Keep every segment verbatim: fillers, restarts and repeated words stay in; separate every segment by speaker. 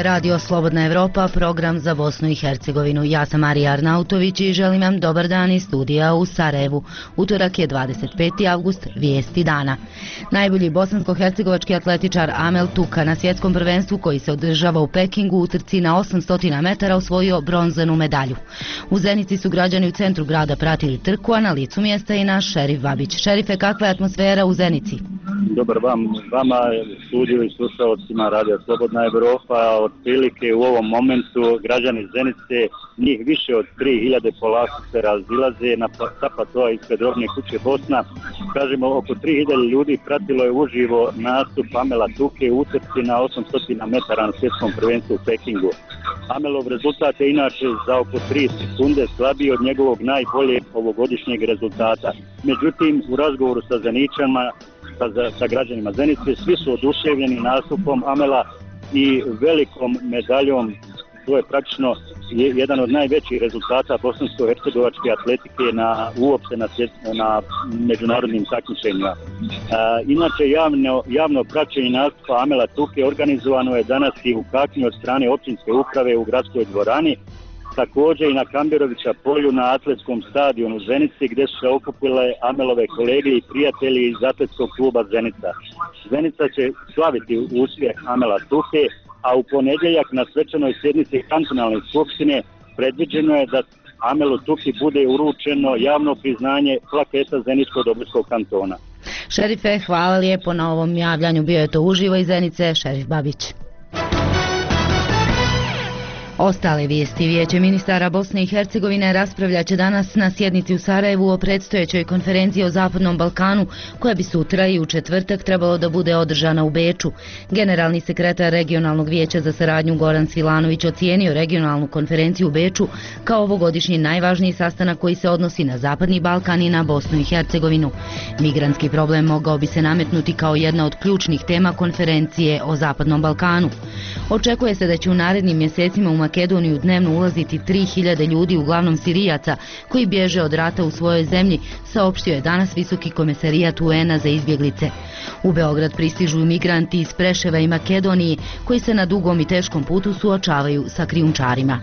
Speaker 1: je Radio Slobodna Evropa, program za Bosnu i Hercegovinu. Ja sam Marija Arnautović i želim vam dobar dan iz studija u Sarajevu. Utorak je dvadeset peti avgust, vijesti dana. Najbolji bosansko-hercegovački atletičar Amel Tuka na svjetskom prvenstvu koji se održava u Pekingu u trci na osamsto metara osvojio bronzanu medalju. U Zenici su građani u centru grada pratili trku, a na licu mjesta i naš Šerif Babić. Šerife, kakva je atmosfera u Zenici?
Speaker 2: Dobar vam, vama, studiju i slušalcima Radio Slobodna Evropa. Otprilike u ovom momentu građani Zenice, njih više od tri hiljade polako se razilaze na Sapatoa ispred Robne kuće Bosna. Kažemo, oko tri hiljade ljudi pratilo je uživo nastup Amela Tuke u utrci na osamsto metara na svjetskom prvenstvu u Pekingu. Amelov rezultat je inače za oko tri sekunde slabiji od njegovog najboljeg ovogodišnjeg rezultata. Međutim, u razgovoru sa Zeničanima, sa, sa građanima Zenice, svi su oduševljeni nastupom Amela i velikom medaljom. To je praktično jedan od najvećih rezultata bosansko-hercegovačke atletike na, uopšte na, na međunarodnim takmičenjima. Inače, javno, javno praćenje nastupa Amela Tuke organizovano je danas i u Kaknju od strane općinske uprave u gradskoj dvorani, također i na Kamberovića polju na atletskom stadionu u Zenici, gdje su se okupile Amelove kolege i prijatelji iz atletskog kluba Zenica. Zenica će slaviti uspjeh Amela Tuke, a u ponedjeljak na svečanoj sjednici kantonalne skupštine predviđeno je da Amelu Tuki bude uručeno javno priznanje plaketa Zeničko-Dobrskog kantona.
Speaker 1: Šerife, hvala lijepo na ovom javljanju, bio je to uživo iz Zenice, Šerif Babić. Ostale vijesti. Vijeće ministara Bosne i Hercegovine raspravljat će danas na sjednici u Sarajevu o predstojećoj konferenciji o Zapadnom Balkanu, koja bi sutra i u četvrtak trebalo da bude održana u Beču. Generalni sekretar regionalnog vijeća za saradnju Goran Svilanović ocijenio regionalnu konferenciju u Beču kao ovogodišnji najvažniji sastanak koji se odnosi na Zapadni Balkan i na Bosnu i Hercegovinu. Migrantski problem mogao bi se nametnuti kao jedna od ključnih tema konferencije o Zapadnom Balkanu. Očekuje se da će u narednim mjesecima u Makedoniju dnevno ulaziti tri hiljade ljudi, uglavnom Sirijaca, koji bježe od rata u svojoj zemlji, saopštio je danas Visoki komesarijat U N-a za izbjeglice. U Beograd pristižu migranti iz Preševa i Makedonije, koji se na dugom i teškom putu suočavaju sa krijumčarima.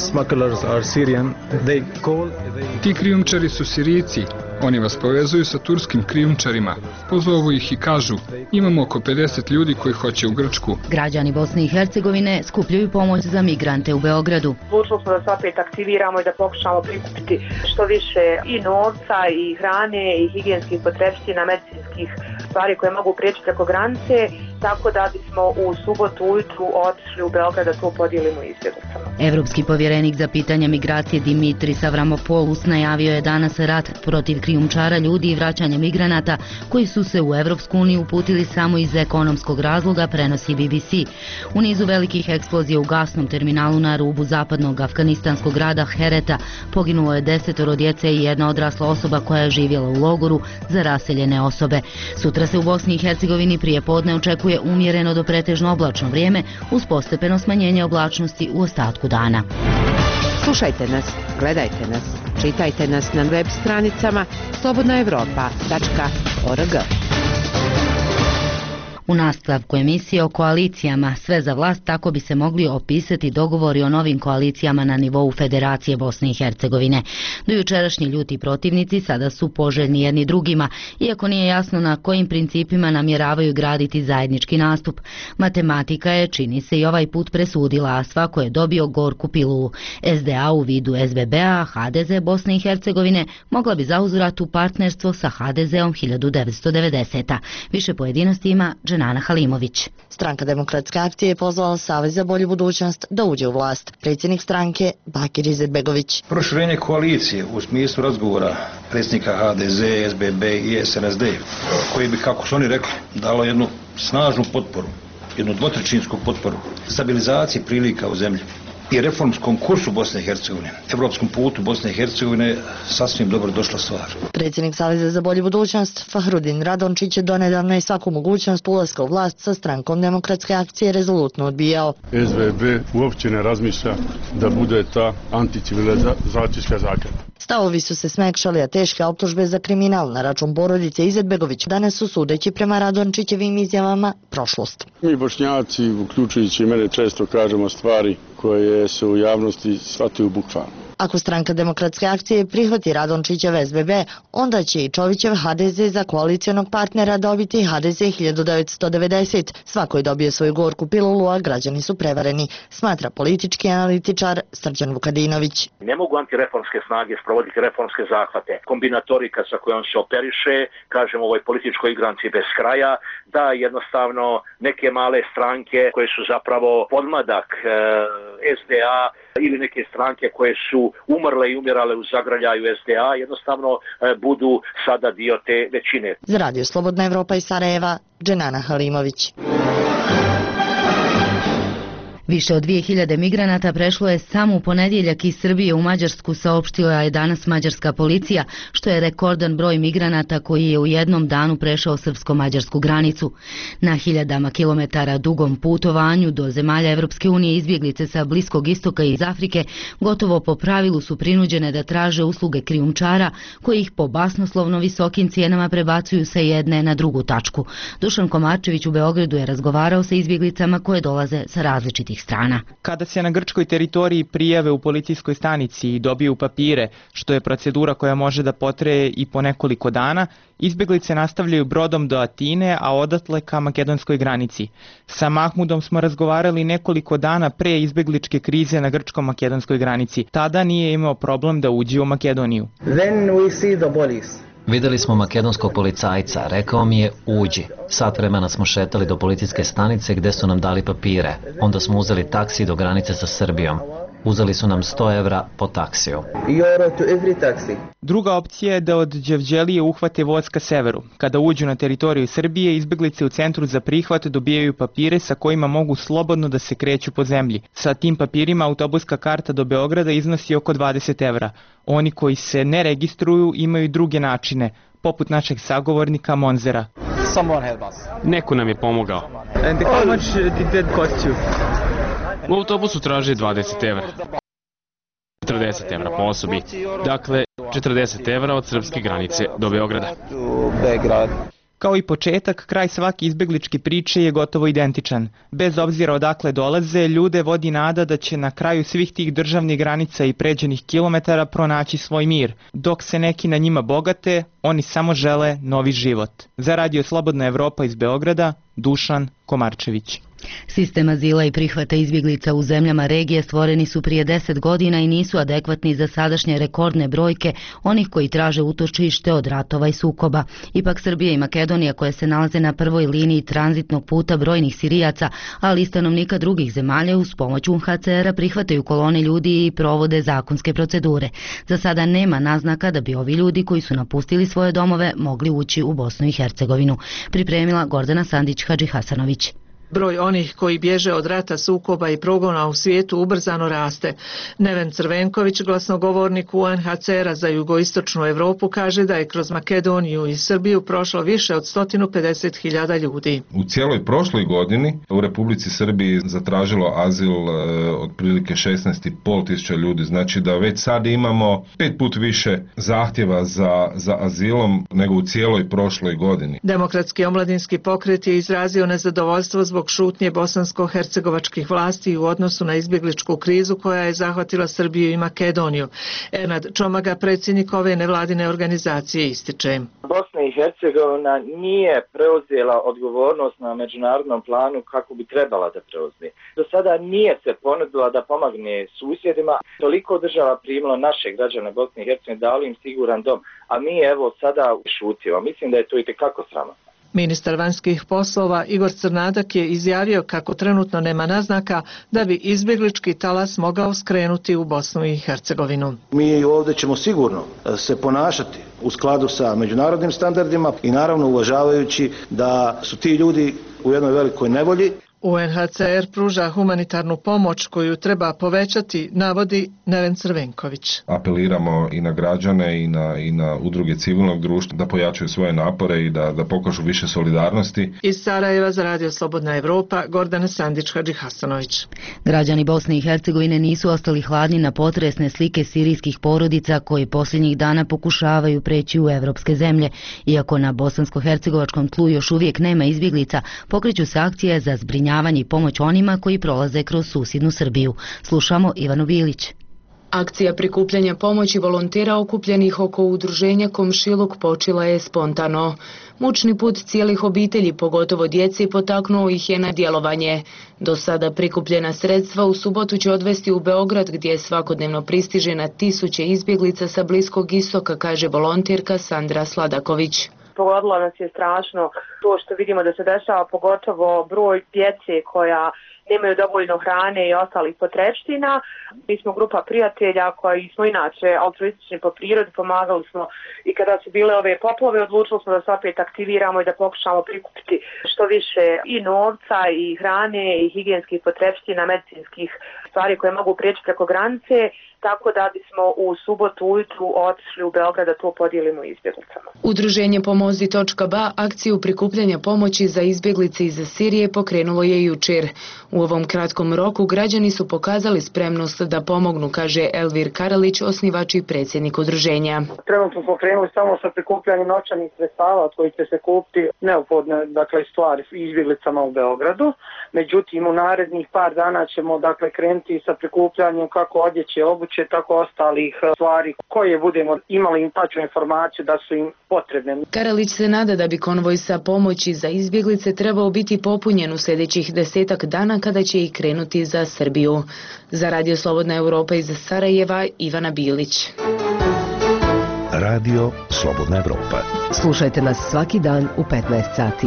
Speaker 3: Ti krijumčari su Sirijci. Oni vas povezuju sa turskim krijumčarima. Pozovu ih i kažu, imamo oko pedeset ljudi koji hoće u Grčku.
Speaker 1: Građani Bosne i Hercegovine skupljaju pomoć za migrante u Beogradu.
Speaker 4: Odlučili smo da se opet aktiviramo i da pokušamo prikupiti što više i novca, i hrane, i higijenskih potrepština, medicinskih stvari koje mogu prijeći preko granice, tako da bismo u subotu ujutru otišli u Beograd da to podijelimo izbjeglicama.
Speaker 1: Evropski povjerenik za pitanja migracije Dimitris Avramopoulos najavio je danas rat protiv krijumčara ljudi i vraćanja migranata koji su se u Evropsku uniju uputili samo iz ekonomskog razloga, prenosi B B C. U nizu velikih eksplozija u gasnom terminalu na rubu zapadnog afganistanskog grada Hereta poginulo je desetoro djece i jedna odrasla osoba koja je živjela u logoru za raseljene osobe. Sutra se u Bosni i Hercegovini prije podne očekuje umjereno do pretežno oblačno vrijeme uz postepeno smanjenje oblačnosti u ostatku dana.
Speaker 5: Slušajte nas, gledajte nas, čitajte nas na web stranicama slobodna evropa tačka org.
Speaker 1: U nastavku emisije o koalicijama Sve za vlast, tako bi se mogli opisati dogovori o novim koalicijama na nivou Federacije Bosne i Hercegovine. Dojučerašnji ljuti protivnici sada su poželjni jedni drugima, iako nije jasno na kojim principima namjeravaju graditi zajednički nastup. Matematika je, čini se, i ovaj put presudila, a svako je dobio gorku pilulu. S D A u vidu S B B-a, H D Z Bosne i Hercegovine mogla bi zauzvrat u partnerstvo sa H D Z-om hiljadu devetsto devedesete. Više pojedinosti ima Dženana Halimović.
Speaker 6: Stranka Demokratske akcije je pozvala Savez za bolju budućnost da uđe u vlast. Predsjednik stranke Bakir Izetbegović.
Speaker 7: Proširenje koalicije u smislu razgovora predsjednika H D Z, S B B i S N S D, koji bi, kako su oni rekli, dalo jednu snažnu potporu, jednu dvotrećinsku potporu stabilizaciji prilika u zemlji i reformskom kursu Bosne i Hercegovine, evropskom putu Bosne i Hercegovine, sasvim dobro došla stvar.
Speaker 6: Predsjednik Saveza za bolju budućnost Fahrudin Radončić je donedavno i svaku mogućnost ulaska u vlast sa strankom Demokratske akcije rezolutno odbijao.
Speaker 8: S B B uopće ne razmišlja da bude ta anticivilizacijska zaklada.
Speaker 6: Stavovi su se smekšali, a teške optužbe za kriminal na račun porodice Izetbegović danas su, sudeći prema Radončićevim izjavama, prošlost.
Speaker 8: Mi Bošnjaci, uključujući mene, često kažemo stvari koje se u javnosti shvataju bukvalno.
Speaker 6: Ako Stranka demokratske akcije prihvati Radončićev S B B, onda će i Čovićev H D Z za koalicionog partnera dobiti H D Z hiljadu devetsto devedeset. Svako je dobio svoju gorku pilulu, a građani su prevareni, smatra politički analitičar Srđan Vukadinović.
Speaker 9: Ne mogu antireformske snage sprovoditi reformske zahvate. Kombinatorika sa kojom se operiše, kažemo, ovoj političkoj igranci bez kraja, da jednostavno neke male stranke koje su zapravo podmladak e, S D A ili neke stranke koje su umrle i umirale u zagrljaju S D A jednostavno e, budu sada dio te većine.
Speaker 6: Za Radio Slobodna Evropa iz Sarajeva, Dženana Halimović.
Speaker 1: Više od dvije hiljade migranata prešlo je samo u ponedjeljak iz Srbije u Mađarsku, saopštila je danas mađarska policija, što je rekordan broj migranata koji je u jednom danu prešao srpsko-mađarsku granicu. Na hiljadama kilometara dugom putovanju do zemalja Evropske unije izbjeglice sa Bliskog istoka i iz Afrike gotovo po pravilu su prinuđene da traže usluge krijumčara koji ih po basnoslovno visokim cijenama prebacuju sa jedne na drugu tačku. Dušan Komarčević u Beogradu je razgovarao sa izbjeglicama koje dolaze sa različitih strana.
Speaker 10: Kada se na grčkoj teritoriji prijave u policijskoj stanici i dobiju papire, što je procedura koja može da potraje i po nekoliko dana, izbjeglice nastavljaju brodom do Atine, a odatle ka makedonskoj granici. Sa Mahmudom smo razgovarali nekoliko dana pre izbjegličke krize na grčko-makedonskoj granici. Tada nije imao problem da uđe u Makedoniju.
Speaker 11: Then we see the police.
Speaker 12: Vidjeli smo makedonskog policajca, rekao mi je uđi. Sat vremena smo šetali do policijske stanice gdje su nam dali papire. Onda smo uzeli taksi do granice sa Srbijom. Uzeli su nam sto evra po taksiju.
Speaker 10: Druga opcija je da od Đevđelije uhvate voz ka severu. Kada uđu na teritoriju Srbije, izbjeglice u centru za prihvat dobijaju papire sa kojima mogu slobodno da se kreću po zemlji. Sa tim papirima autobuska karta do Beograda iznosi oko dvadeset evra. Oni koji se ne registruju imaju druge načine, poput našeg sagovornika Monzera.
Speaker 13: Neko nam je pomogao.
Speaker 10: And how much did that cost you?
Speaker 13: U autobusu traži dvadeset evra. četrdeset evra po osobi. Dakle, četrdeset evra od srpske granice do Beograda.
Speaker 10: Kao i početak, kraj svake izbjegličke priče je gotovo identičan. Bez obzira odakle dolaze, ljude vodi nada da će na kraju svih tih državnih granica i pređenih kilometara pronaći svoj mir. Dok se neki na njima bogate, oni samo žele novi život. Za Radio Slobodna Evropa iz Beograda, Dušan Komarčević.
Speaker 1: Sistem azila i prihvata izbjeglica u zemljama regije stvoreni su prije deset godina i nisu adekvatni za sadašnje rekordne brojke onih koji traže utočište od ratova i sukoba. Ipak Srbija i Makedonija, koje se nalaze na prvoj liniji tranzitnog puta brojnih Sirijaca, ali i stanovnika drugih zemalja, uz pomoć U N H C R-a prihvataju kolone ljudi i provode zakonske procedure. Za sada nema naznaka da bi ovi ljudi koji su napustili svoje domove mogli ući u Bosnu i Hercegovinu. Pripremila Gordana Sandić-Hadžihasanović.
Speaker 14: Broj onih koji bježe od rata, sukoba i progona u svijetu ubrzano raste. Neven Crvenković, glasnogovornik U N H C R-a za jugoistočnu Evropu, kaže da je kroz Makedoniju i Srbiju prošlo više od sto pedeset hiljada ljudi.
Speaker 15: U cijeloj prošloj godini u Republici Srbiji zatražilo azil e, otprilike šesnaest i pol tisuća ljudi. Znači da već sad imamo pet put više zahtjeva za, za azilom nego u cijeloj prošloj godini.
Speaker 14: Demokratski omladinski pokret je izrazio nezadovoljstvo zbog šutnje bosansko-hercegovačkih vlasti u odnosu na izbjegličku krizu koja je zahvatila Srbiju i Makedoniju. Ernad Čomaga, predsjednik ove nevladine organizacije, ističe.
Speaker 16: Bosna i Hercegovina nije preuzela odgovornost na međunarodnom planu kako bi trebala da preuzme. Do sada nije se ponudila da pomogne susjedima. Toliko država primilo naše građane Bosne i Hercegovine, dali im siguran dom, a mi evo sada šutimo. Mislim da je to itekako sramotno.
Speaker 14: Ministar vanjskih poslova Igor Crnadak je izjavio kako trenutno nema naznaka da bi izbjeglički talas mogao skrenuti u Bosnu i Hercegovinu.
Speaker 7: Mi ovdje ćemo sigurno se ponašati u skladu sa međunarodnim standardima i naravno uvažavajući da su ti ljudi u jednoj velikoj nevolji.
Speaker 14: U en ha ce er pruža humanitarnu pomoć koju treba povećati, navodi Neven Crvenković.
Speaker 15: Apeliramo i na građane i na, i na udruge civilnog društva da pojačaju svoje napore i da, da pokažu više solidarnosti.
Speaker 14: Iz Sarajeva za Radio Slobodna Evropa, Gordana Sandić-Hadži Hasanović.
Speaker 1: Građani Bosne i Hercegovine nisu ostali hladni na potresne slike sirijskih porodica koji posljednjih dana pokušavaju preći u evropske zemlje. Iako na bosansko-hercegovačkom tlu još uvijek nema izbjeglica, pokreću se akcije za zbrinjavanje i pomoć onima koji prolaze kroz susjednu Srbiju. Slušamo Ivanu Bilić.
Speaker 17: Akcija prikupljanja pomoći volontera okupljenih oko udruženja Komšiluk počela je spontano. Mučni put cijelih obitelji, pogotovo djeci, potaknuo ih je na djelovanje. Do sada prikupljena sredstva u subotu će odvesti u Beograd, gdje svakodnevno pristiže na tisuće izbjeglica sa Bliskog istoka, kaže volonterka Sandra Sladaković.
Speaker 4: Pogodilo nas je strašno to što vidimo da se dešava, pogotovo broj djece koja nemaju dovoljno hrane i ostalih potrepština. Mi smo grupa prijatelja koji smo inače altruistični po prirodi, pomagali smo i kada su bile ove poplave, odlučili smo da se opet aktiviramo i da pokušamo prikupiti što više i novca i hrane i higijenskih potrepština, medicinskih stvari koje mogu prijeći preko granice, tako da bismo u subotu ujutru otišli u Beograd da to podijelimo izbjeglicama.
Speaker 17: Udruženje Pomozi točka ba akciju prikupljanja pomoći za izbjeglice iz Sirije pokrenulo je jučer. U ovom kratkom roku građani su pokazali spremnost da pomognu, kaže Elvir Karalić, osnivač i predsjednik udruženja.
Speaker 18: Trenutno smo krenuli samo sa prikupljanjem novčanih sredstava od kojih će se kupiti neophodne dakle, stvari izbjeglicama u Beogradu. Međutim, u narednih par dana ćemo dakle, krenuti sa prikupljanjem kako odjeće, obuće, tako ostalih stvari koje budemo imali im tačnu informaciju da su im potrebne.
Speaker 17: Karalić se nada da bi konvoj sa pomoći za izbjeglice trebao biti popunjen u sljedećih desetak dana kada će i krenuti za Srbiju. Za Radio Slobodna Evropa iz Sarajeva, Ivana Bilić.
Speaker 19: Radio Slobodna Evropa.
Speaker 5: Slušajte nas svaki dan u petnaest sati.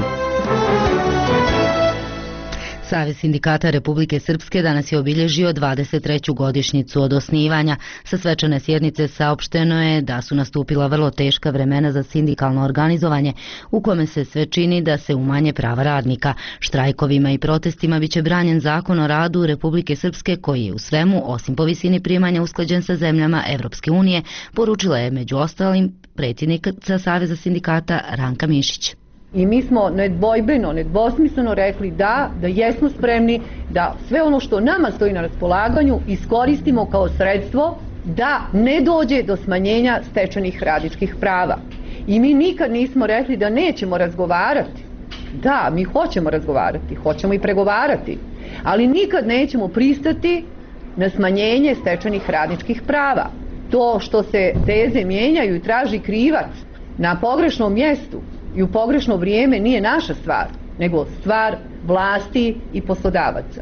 Speaker 1: Savez sindikata Republike Srpske danas je obilježio dvadeset treću godišnjicu od osnivanja. Sa svečane sjednice saopšteno je da su nastupila vrlo teška vremena za sindikalno organizovanje, u kome se sve čini da se umanje prava radnika. Štrajkovima i protestima biće branjen zakon o radu Republike Srpske, koji je u svemu, osim po visini primanja, usklađen sa zemljama Evropske unije, poručila je među ostalim predsjednica Saveza sindikata Ranka Mišić.
Speaker 20: I mi smo nedvojbeno, nedvosmisleno rekli da, da jesmo spremni da sve ono što nama stoji na raspolaganju iskoristimo kao sredstvo da ne dođe do smanjenja stečenih radničkih prava. I mi nikad nismo rekli da nećemo razgovarati. Da, mi hoćemo razgovarati, hoćemo i pregovarati, ali nikad nećemo pristati na smanjenje stečenih radničkih prava. To što se teze mijenjaju i traži krivac na pogrešnom mjestu i u pogrešno vrijeme nije naša stvar, nego stvar vlasti i poslodavaca.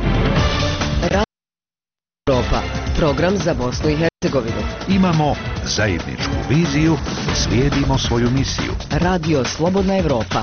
Speaker 5: Europa, program za Bosnu i Hercegovinu.
Speaker 19: Imamo zajedničku viziju, slijedimo svoju misiju.
Speaker 5: Radio Slobodna Evropa.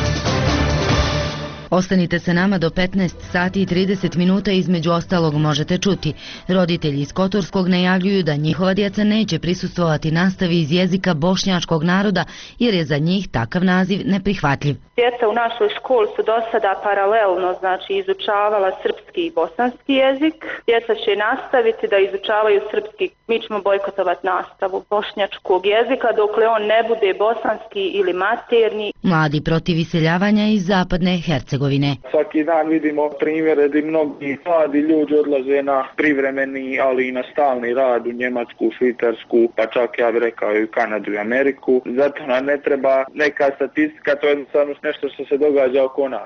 Speaker 1: Ostanite se nama do petnaest sati i trideset minuta, između ostalog možete čuti. Roditelji iz Kotorskog najavljuju da njihova djeca neće prisustvovati nastavi iz jezika bošnjačkog naroda jer je za njih takav naziv neprihvatljiv.
Speaker 21: Djeca u našoj školi su do sada paralelno znači izučavala srpski i bosanski jezik. Djeca će nastaviti da izučavaju srpski. Mi ćemo bojkotovati nastavu bošnjačkog jezika dokle on ne bude bosanski ili materni.
Speaker 1: Mladi protiv iseljavanja iz zapadne Hercegovine.
Speaker 18: Svaki dan vidimo primjere da mnogi mladi ljudi odlaze na privremeni, ali i na stalni rad u Njemačku, Švicarsku, pa čak ja bih rekao i u Kanadu i Ameriku. Zato nam ne treba neka statistika, to je jednostavno nešto što se događa oko nas.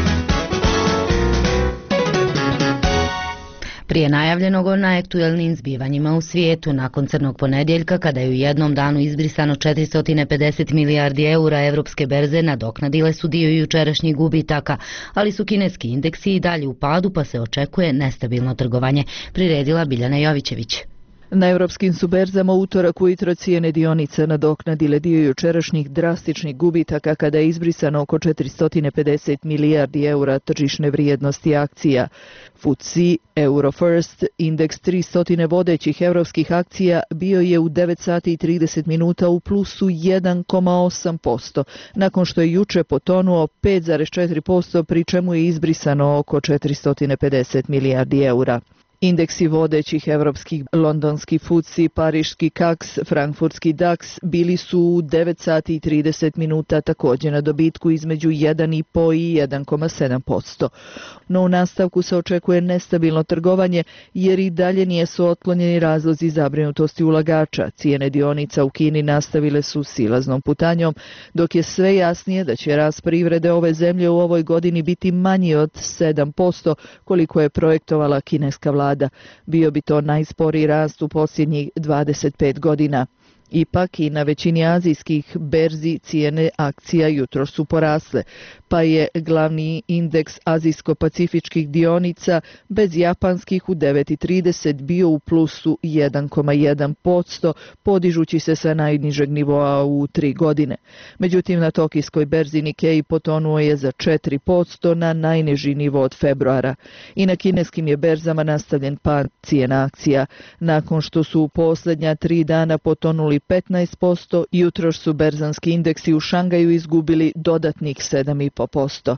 Speaker 1: Prije najavljenog o najaktuelnijim zbivanjima u svijetu, nakon crnog ponedjeljka, kada je u jednom danu izbrisano četiristo pedeset milijardi eura, evropske berze nadoknadile su dio jučerašnjih gubitaka, ali su kineski indeksi i dalje u padu, pa se očekuje nestabilno trgovanje, priredila Biljana Jovićević.
Speaker 2: Na europskim su berzama utorak ujutro cijene dionica nadoknadile dio jučerašnjih drastičnih gubitaka kada je izbrisano oko četiristo pedeset milijardi eura tržišne vrijednosti akcija. F T S E, Eurofirst, indeks tristo vodećih europskih akcija bio je u devet sati i trideset minuta u plusu jedan zarez osam posto, nakon što je juče potonuo pet zarez četiri posto, pri čemu je izbrisano oko četiristo pedeset milijardi eura. Indeksi vodećih evropskih, londonski F T S E, pariški C A C, frankfurtski D A X bili su u devet sati i trideset minuta također na dobitku između jedan zarez pet i jedan zarez sedam posto. No u nastavku se očekuje nestabilno trgovanje jer i dalje nisu otklonjeni razlozi zabrinutosti ulagača. Cijene dionica u Kini nastavile su silaznom putanjom, dok je sve jasnije da će rast privrede ove zemlje u ovoj godini biti manji od sedam posto koliko je projektovala kineska vlada. Bio bi to najsporiji rast u posljednjih dvadeset pet godina. Ipak i na većini azijskih berzi cijene akcija jutro su porasle, pa je glavni indeks azijsko-pacifičkih dionica bez japanskih u devet i trideset bio u plusu jedan zarez jedan posto, podižući se sa najnižeg nivoa u tri godine. Međutim, na tokijskoj berzi Nikkei potonuo je za četiri posto na najniži nivo od februara. I na kineskim je berzama nastavljen pad cijena akcija. Nakon što su u posljednja tri dana potonuli petnaest posto, jutros su berzanski indeksi u Šangaju izgubili dodatnih sedam zarez pet posto.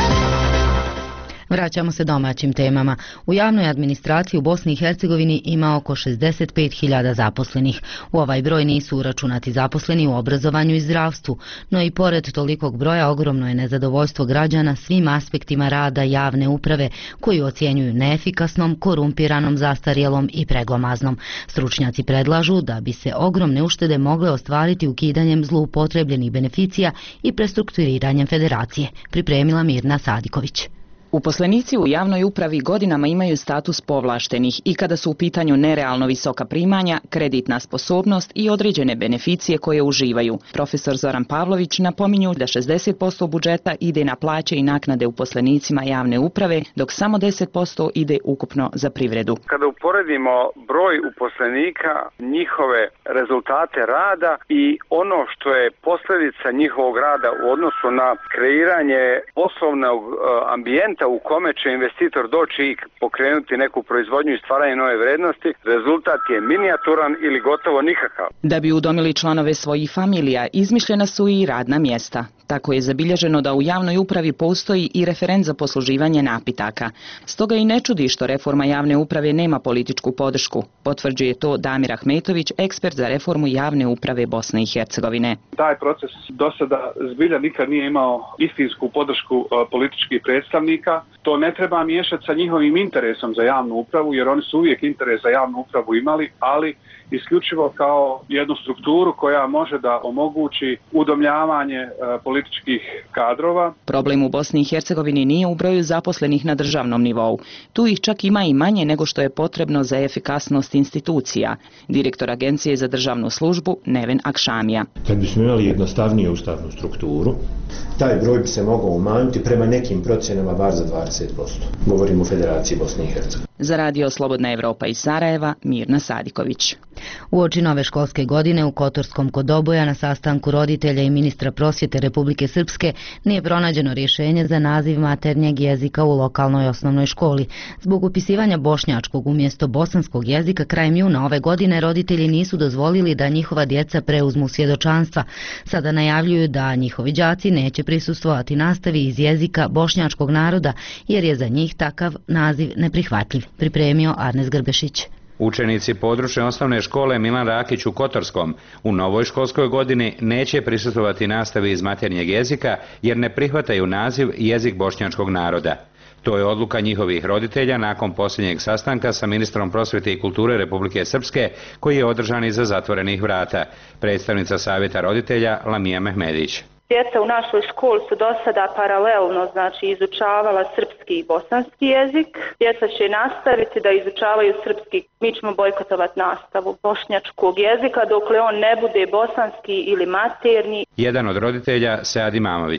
Speaker 1: Vraćamo se domaćim temama. U javnoj administraciji u Bosni i Hercegovini ima oko šezdeset pet hiljada zaposlenih. U ovaj broj nisu uračunati zaposleni u obrazovanju i zdravstvu, no i pored tolikog broja ogromno je nezadovoljstvo građana svim aspektima rada javne uprave koju ocjenjuju neefikasnom, korumpiranom, zastarjelom i preglomaznom. Stručnjaci predlažu da bi se ogromne uštede mogle ostvariti ukidanjem zloupotrebljenih beneficija i prestrukturiranjem federacije, pripremila Mirna Sadiković.
Speaker 22: Uposlenici u javnoj upravi godinama imaju status povlaštenih i kada su u pitanju nerealno visoka primanja, kreditna sposobnost i određene beneficije koje uživaju. Profesor Zoran Pavlović napominju da šezdeset posto budžeta ide na plaće i naknade uposlenicima javne uprave, dok samo deset posto ide ukupno za privredu.
Speaker 23: Kada uporedimo broj uposlenika, njihove rezultate rada i ono što je posljedica njihovog rada u odnosu na kreiranje poslovnog ambijenta u kome će investitor doći i pokrenuti neku proizvodnju i stvaranje nove vrednosti, rezultat je minijaturan ili gotovo nikakav.
Speaker 22: Da bi udomili članove svojih familija, izmišljena su i radna mjesta. Tako je zabilježeno da u javnoj upravi postoji i referent za posluživanje napitaka. Stoga i ne čudi što reforma javne uprave nema političku podršku. Potvrđuje to Damir Ahmetović, ekspert za reformu javne uprave Bosne i Hercegovine.
Speaker 24: Taj proces do sada zbilja nikad nije imao istinsku podršku političkih predstavnika. To ne treba miješati sa njihovim interesom za javnu upravu, jer oni su uvijek interes za javnu upravu imali, ali isključivo kao jednu strukturu koja može da omogući udomljavanje e, političkih kadrova.
Speaker 22: Problem u Bosni i Hercegovini nije u broju zaposlenih na državnom nivou. Tu ih čak ima i manje nego što je potrebno za efikasnost institucija. Direktor Agencije za državnu službu Neven Akšamija.
Speaker 25: Kad bismo imali jednostavniju ustavnu strukturu, taj broj bi se mogao umanjiti prema nekim procjenama bar za dvadeset posto. Govorimo o Federaciji Bosne i Hercegovine.
Speaker 22: Za radio Slobodna Evropa iz Sarajeva, Mirna Sadiković.
Speaker 1: Uoči nove školske godine u Kotorskom kod Oboja na sastanku roditelja i ministra prosvjete Republike Srpske nije pronađeno rješenje za naziv maternjeg jezika u lokalnoj osnovnoj školi. Zbog upisivanja bošnjačkog umjesto bosanskog jezika krajem juna ove godine roditelji nisu dozvolili da njihova djeca preuzmu svjedočanstva. Sada najavljuju da njihovi đaci neće prisustvovati nastavi iz jezika bošnjačkog naroda jer je za njih takav naziv neprihvatljiv, pripremio Arnes Grbešić.
Speaker 26: Učenici područne osnovne škole Milan Rakić u Kotorskom u novoj školskoj godini neće prisustvovati nastavi iz maternjeg jezika jer ne prihvataju naziv jezik bošnjačkog naroda. To je odluka njihovih roditelja nakon posljednjeg sastanka sa ministrom prosvjete i kulture Republike Srpske koji je održan iza zatvorenih vrata. Predstavnica savjeta roditelja Lamija Mehmedić.
Speaker 21: Djeca u našoj školi su do sada paralelno znači, izučavala srpski i bosanski jezik. Djeca će nastaviti da izučavaju srpski. Mi ćemo bojkotovati nastavu bošnjačkog jezika dokle on ne bude bosanski ili materni.
Speaker 26: Jedan od roditelja, Sead Imamović.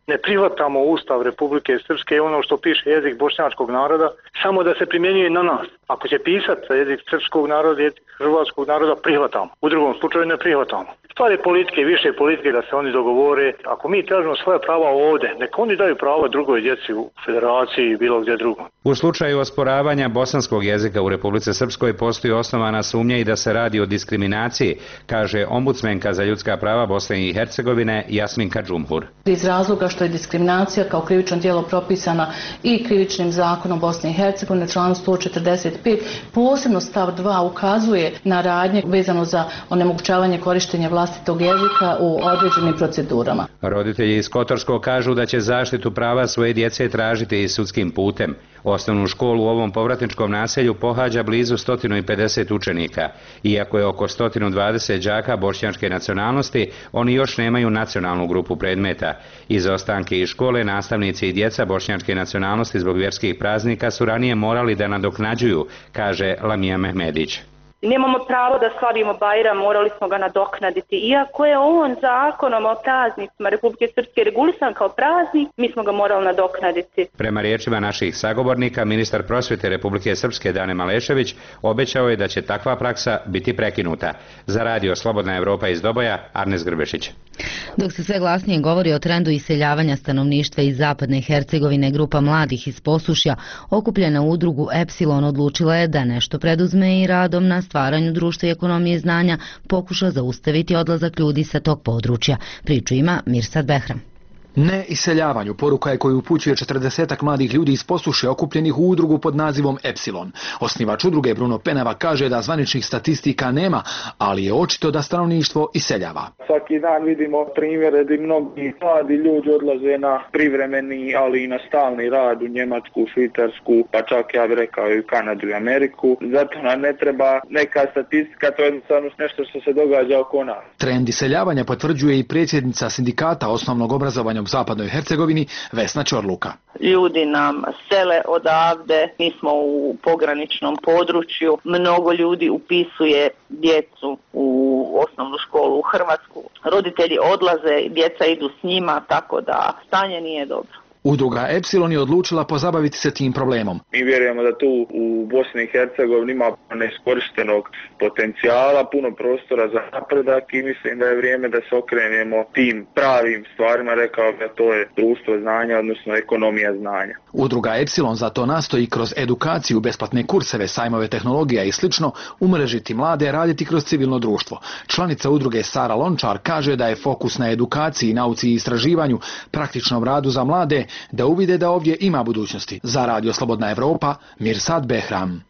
Speaker 3: Ne prihvatamo Ustav Republike Srpske i ono što piše jezik bošnjačkog naroda, samo da se primjenjuje na nas. Ako će pisati jezik srpskog naroda, jezik hrvatskog naroda, prihvatamo. U drugom slučaju ne prihvatamo. Stvar je politike, više politike da se oni dogovore. Ako mi tražimo svoje prava ovdje, neka oni daju pravo drugoj djeci u federaciji i bilo gdje drugo.
Speaker 26: U slučaju osporavanja bosanskog jezika u Republici Srpskoj postoji osnovana sumnja i da se radi o diskriminaciji, kaže ombudsmenka za ljudska prava Bosne i Hercegovine Jasminka Džumhur.
Speaker 6: Iz razloga što je diskriminacija kao krivično djelo propisana i krivičnim zakonom Bosne i Hercegovine, članom sto četrdeset pet, posebno stav dva ukazuje na radnje vezano za onemogućavanje korištenja vlastitog jezika u određenim procedurama.
Speaker 26: Roditelji iz Kotorskog kažu da će zaštitu prava svoje djece tražiti i sudskim putem. Osnovnu školu u ovom povratničkom naselju pohađa blizu sto pedeset učenika. Iako je oko sto dvadeset đaka bošnjačke nacionalnosti, oni još nemaju nacionalnu grupu predmeta. Izostanke iz škole nastavnici i djeca bošnjačke nacionalnosti zbog vjerskih praznika su ranije morali da nadoknađuju, kaže Lamija Mehmedić.
Speaker 21: Nemamo pravo da slavimo Bajram, morali smo ga nadoknaditi. Iako je on zakonom o praznicima Republike Srpske regulisan kao praznik, mi smo ga morali nadoknaditi.
Speaker 26: Prema riječima naših sagovornika, ministar prosvjete Republike Srpske Dane Malešević obećao je da će takva praksa biti prekinuta. Za radio Slobodna Evropa iz Doboja, Arnes Grbešić.
Speaker 1: Dok se sve glasnije govori o trendu iseljavanja stanovništva iz zapadne Hercegovine, grupa mladih iz Posušja, okupljena u udrugu Epsilon, odlučila je da nešto preduzme i radom na stvaranju društva i ekonomije znanja pokuša zaustaviti odlazak ljudi sa tog područja. Priču ima Mirsad Behram.
Speaker 8: Ne iseljavanju poruka je koju upućuje četrdesetak mladih ljudi iz Posušja okupljenih u udrugu pod nazivom Epsilon. Osnivač udruge Bruno Penava kaže da zvaničnih statistika nema, ali je očito da stanovništvo iseljava.
Speaker 9: Svaki dan vidimo primjere da mnogi mladi ljudi odlaze na privremeni, ali i na stalni rad u Njemačku, Švicarsku, pa čak ja bih rekao i u Kanadu i Ameriku. Zato nam ne treba neka statistika, to je jednostavno nešto što se događa oko nas.
Speaker 8: Trend iseljavanja potvrđuje i predsjednica sindikata osnovnog obrazovanja u zapadnoj Hercegovini Vesna Ćorluka.
Speaker 11: Ljudi nam sele odavde, mi smo u pograničnom području, mnogo ljudi upisuje djecu u osnovnu školu u Hrvatsku. Roditelji odlaze, djeca idu s njima, tako da stanje nije dobro.
Speaker 8: Udruga Epsilon je odlučila pozabaviti se tim problemom.
Speaker 9: Mi vjerujemo da tu u Bosni i Hercegovini ima neiskorištenog potencijala, puno prostora za napredak i mislim da je vrijeme da se okrenemo tim pravim stvarima, rekao da to je društvo znanja, odnosno ekonomija znanja.
Speaker 8: Udruga Epsilon zato nastoji kroz edukaciju, besplatne kurseve, sajmove tehnologija i slično umrežiti mlade, raditi kroz civilno društvo. Članica udruge Sara Lončar kaže da je fokus na edukaciji, nauci i istraživanju, praktičnom radu za mlade, da uvide da ovdje ima budućnosti. Za radio Slobodna Evropa, Mirsad Behram.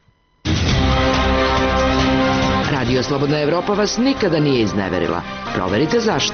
Speaker 5: Radio Slobodna Evropa vas nikada nije izneverila. Proverite zašto.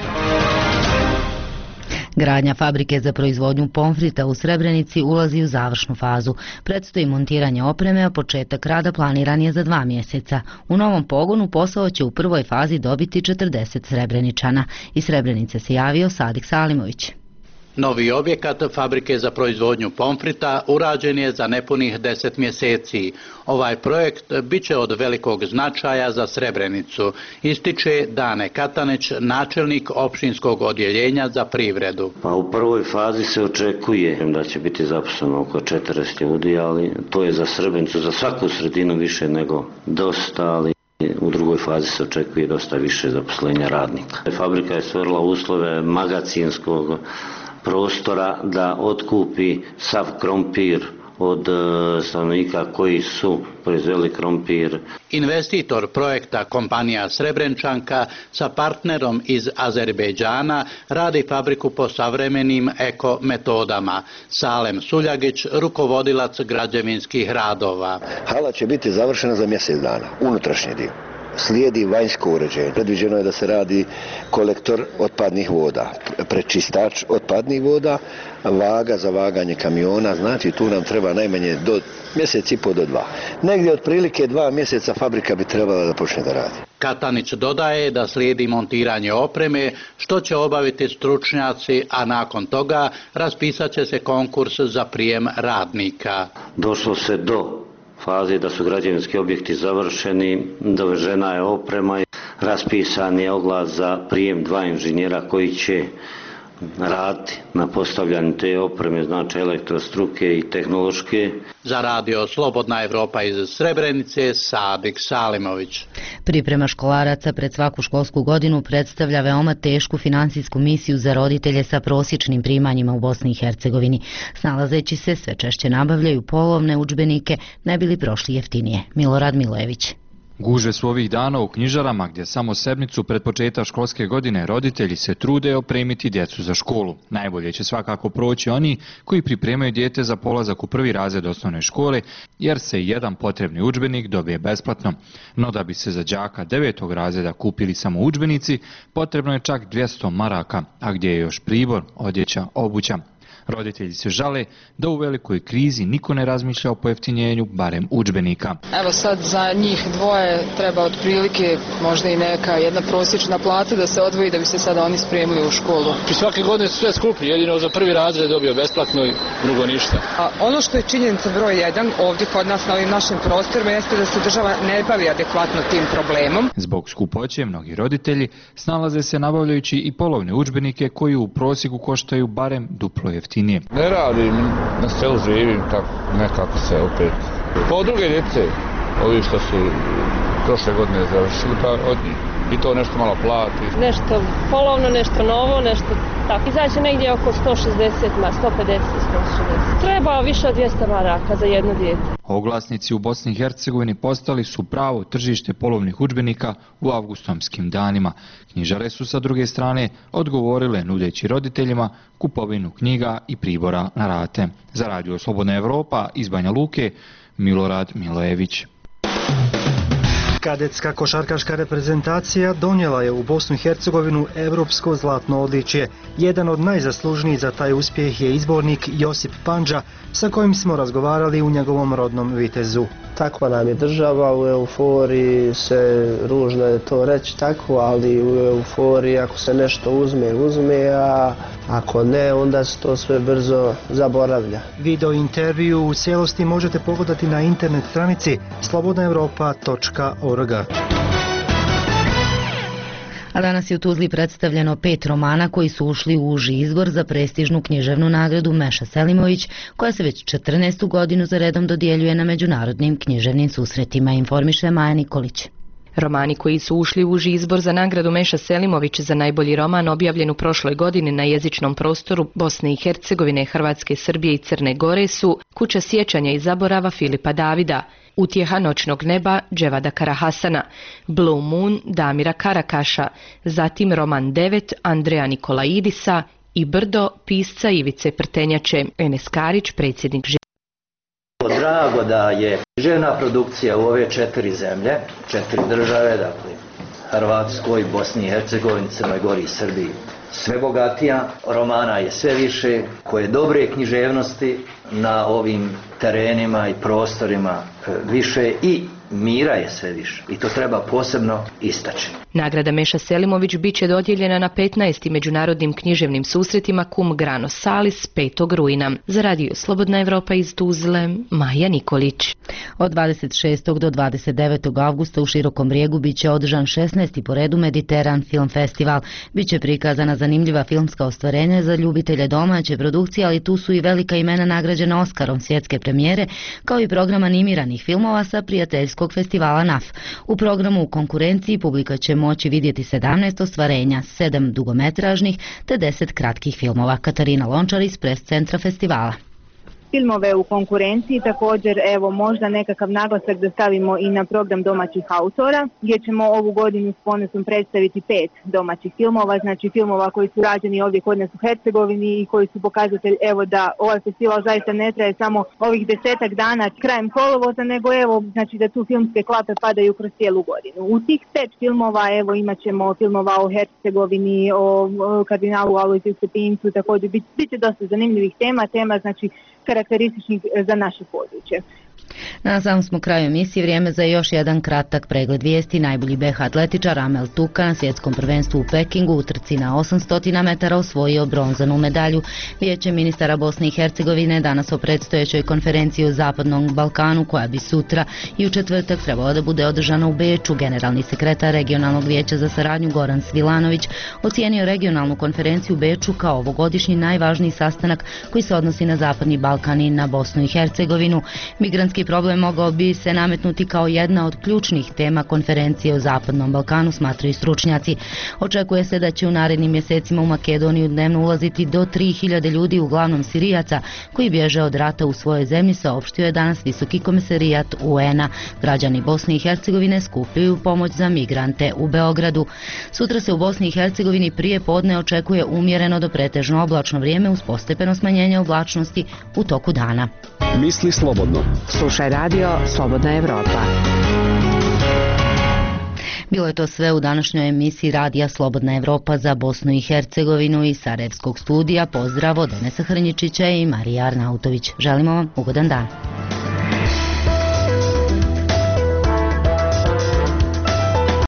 Speaker 1: Gradnja fabrike za proizvodnju pomfrita u Srebrenici ulazi u završnu fazu. Predstoji montiranje opreme, a početak rada planiran je za dva mjeseca. U novom pogonu posao će u prvoj fazi dobiti četrdeset Srebreničana. Iz Srebrenice se javio Sadik Salimović.
Speaker 12: Novi objekat fabrike za proizvodnju pomfrita urađen je za nepunih deset mjeseci. Ovaj projekt bit će od velikog značaja za Srebrenicu, ističe Dane Katanić, načelnik općinskog odjeljenja za privredu.
Speaker 27: Pa u prvoj fazi se očekuje da će biti zaposleno oko četrdeset ljudi, ali to je za Srebrenicu, za svaku sredinu više nego dosta, ali u drugoj fazi se očekuje dosta više zaposlenja radnika. Fabrika je stvorila uslove magacinskog prostora da otkupi sav krompir od stanovnika koji su proizveli krompir.
Speaker 12: Investitor projekta kompanija Srebrenčanka sa partnerom iz Azerbejdžana radi fabriku po savremenim eko metodama. Salem Suljagić, rukovodilac građevinskih radova.
Speaker 28: Hala će biti završena za mjesec dana, unutrašnji dio. Slijedi vanjsko uređenje. Predviđeno je da se radi kolektor otpadnih voda, prečistač otpadnih voda, vaga za vaganje kamiona, znači tu nam treba najmanje do mjesec i po do dva. Negdje otprilike dva mjeseca fabrika bi trebala da počne da radi.
Speaker 12: Katanić dodaje da slijedi montiranje opreme, što će obaviti stručnjaci, a nakon toga raspisat će se konkurs za prijem radnika.
Speaker 27: Došlo se do fazi da su građevinski objekti završeni, dovežena je oprema, raspisan je oglas za prijem dva inženjera koji će raditi na postavljanju te opreme, znači elektrostruke i tehnološke.
Speaker 12: Za radio Slobodna Evropa iz Srebrenice, Sadik Salimović.
Speaker 1: Priprema školaraca pred svaku školsku godinu predstavlja veoma tešku finansijsku misiju za roditelje sa prosječnim primanjima u Bosni i Hercegovini. Snalazeći se, sve češće nabavljaju polovne udžbenike, ne bili prošli jeftinije. Milorad Milojević.
Speaker 4: Gužve su ovih dana u knjižarama gdje samo sedmicu pred početak školske godine roditelji se trude opremiti djecu za školu. Najbolje će svakako proći oni koji pripremaju dijete za polazak u prvi razred osnovne škole, jer se jedan potrebni udžbenik dobije besplatno. No da bi se za đaka devetog razreda kupili samo udžbenici, potrebno je čak dvjesto maraka, a gdje je još pribor, odjeća, obuća. Roditelji se žale da u velikoj krizi niko ne razmišlja o pojeftinjenju barem udžbenika.
Speaker 7: Evo sad za njih dvoje treba otprilike možda i neka jedna prosječna plata da se odvoji da bi se sada oni spremili u školu.
Speaker 10: I svake godine su sve skuplji, jedino za prvi razred dobio besplatno i drugo ništa.
Speaker 7: A ono što je činjenica broj jedan ovdje kod nas na ovim našim prostorima jeste da se država ne bavi adekvatno tim problemom.
Speaker 4: Zbog skupoće mnogi roditelji snalaze se nabavljajući i polovne udžbenike koji u prosjeku koštaju barem duplo jeftinije.
Speaker 13: Ne radim, na selu živim, tako nekako se opet. Po druge djece, ovi što su prošle godine završili, pa od njih. I to nešto malo plati.
Speaker 14: Nešto polovno, nešto novo, nešto tako. Izaće negdje oko sto šezdeset, sto pedeset, sto šezdeset. Treba više od dvjesto maraka za jedno dijete.
Speaker 4: Oglasnici u Bosni i Hercegovini postali su pravo tržište polovnih udžbenika u avgustomskim danima. Knjižare su sa druge strane odgovorile nudeći roditeljima kupovinu knjiga i pribora na rate. Za radio Slobodna Evropa iz Banja Luke, Milorad Milojević.
Speaker 15: Kadetska košarkaška reprezentacija donijela je u Bosnu i Hercegovinu evropsko zlatno odličje. Jedan od najzaslužnijih za taj uspjeh je izbornik Josip Pandža, sa kojim smo razgovarali u njegovom rodnom Vitezu.
Speaker 16: Takva nam je država, u euforiji se, ružno je to reći tako, ali u euforiji ako se nešto uzme, uzme, a ako ne, onda se to sve brzo zaboravlja.
Speaker 15: Video intervju u cijelosti možete pogledati na internet stranici slobodna evropa točka org.
Speaker 1: A danas je u Tuzli predstavljeno pet romana koji su ušli u uži izbor za prestižnu književnu nagradu Meša Selimović, koja se već četrnaestu godinu za redom dodjeljuje na međunarodnim književnim susretima, informiše Maja Nikolić.
Speaker 17: Romani koji su ušli u uži izbor za nagradu Meša Selimović za najbolji roman objavljen u prošloj godini na jezičnom prostoru Bosne i Hercegovine, Hrvatske, Srbije i Crne Gore su Kuća sjećanja i zaborava Filipa Davida, Utjeha noćnog neba Dževada Karahasana, Blue Moon Damira Karakaša, zatim roman devet Andreja Nikolaidisa i Brdo pisca Ivice Prtenjače. Enes Karić, predsjednik Ž...
Speaker 29: Drago da je žena produkcija u ove četiri zemlje, četiri države, dakle Hrvatskoj, Bosni i Hercegovini, Crnoj Gori i Srbiji, sve bogatija, romana je sve više, koje dobre književnosti na ovim terenima i prostorima više i mira je sve više. I to treba posebno istaći.
Speaker 17: Nagrada Meša Selimović bit će dodijeljena na petnaestim međunarodnim književnim susretima Cum Grano Salis petog rujna. Za radio Slobodna Evropa iz Tuzle, Maja Nikolić.
Speaker 1: Od dvadeset šestog do dvadeset devetog avgusta u Širokom Brijegu bit će održan šesnaesti po redu Mediteran Film Festival. Biće prikazana zanimljiva filmska ostvarenja za ljubitelje domaće produkcije, ali tu su i velika imena nagrađena Oskarom svjetske premijere, kao i program animiranih filmova sa prijateljskog festivala N A F. U programu u konkurenciji publika će moći vidjeti sedamnaest ostvarenja, sedam dugometražnih te deset kratkih filmova. Katarina Lončar iz pres centra festivala.
Speaker 30: Filmove u konkurenciji, također evo možda nekakav naglasak da stavimo i na program domaćih autora, gdje ćemo ovu godinu s ponosom predstaviti pet domaćih filmova, znači filmova koji su rađeni ovdje kod nas u Hercegovini i koji su pokazatelj evo da ovaj festival zaista ne traje samo ovih desetak dana krajem kolovoza, nego evo znači da tu filmske klape padaju kroz cijelu godinu. U tih pet filmova evo imat ćemo filmova o Hercegovini, o, o kardinalu Alojziju Stepincu, također bit, bit će dosta zanimljivih tema, tema znači karakterističnih za naše područje.
Speaker 1: Na samom smo kraju emisije, vrijeme za još jedan kratak pregled vijesti. Najbolji B H atletičar Amel Tuka na svjetskom prvenstvu u Pekingu u trci na osamsto metara osvojio bronzanu medalju. Vijeće ministara Bosne i Hercegovine danas o predstojećoj konferenciji o Zapadnom Balkanu, koja bi sutra i u četvrtak trebala da bude održana u Beču. Generalni sekretar regionalnog vijeća za saradnju Goran Svilanović ocijenio regionalnu konferenciju u Beču kao ovogodišnji najvažniji sastanak koji se odnosi na Zapadni Balkan i na Bosnu i Hercegovinu. Migrantski problem mogao bi se nametnuti kao jedna od ključnih tema konferencije o Zapadnom Balkanu, smatraju stručnjaci. Očekuje se da će u narednim mjesecima u Makedoniju dnevno ulaziti do tri hiljade ljudi, uglavnom Sirijaca, koji bježe od rata u svojoj zemlji, saopštio je danas Visoki komesarijat U N A. Građani Bosne i Hercegovine skupljaju pomoć za migrante u Beogradu. Sutra se u Bosni i Hercegovini prije podne očekuje umjereno do pretežno oblačno vrijeme uz postepeno smanjenje oblačnosti u toku dana.
Speaker 2: Misli slobodno.
Speaker 5: Slušaj radio Slobodna Evropa.
Speaker 1: Bilo je to sve u današnjoj emisiji radija Slobodna Evropa za Bosnu i Hercegovinu iz Sarajevskog studija. Pozdrav od Enesa Hrnjičića i Marija Arnautović. Želimo vam ugodan dan.